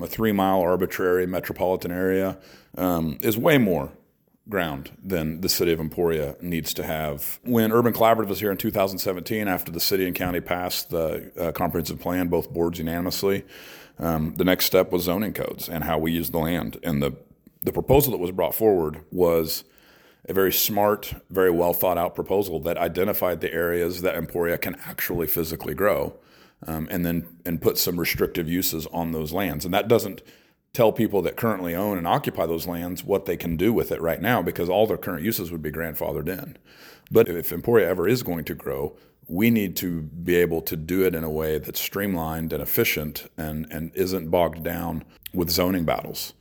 A 3-mile arbitrary metropolitan area is way more ground than the city of Emporia needs to have. When Urban Collaborative was here in 2017, after the city and county passed the comprehensive plan, both boards unanimously, the next step was zoning codes and how we use the land. And the proposal that was brought forward was a very smart, very well thought out proposal that identified the areas that Emporia can actually physically grow, and put some restrictive uses on those lands. And that doesn't tell people that currently own and occupy those lands what they can do with it right now, because all their current uses would be grandfathered in. But if Emporia ever is going to grow, we need to be able to do it in a way that's streamlined and efficient and isn't bogged down with zoning battles.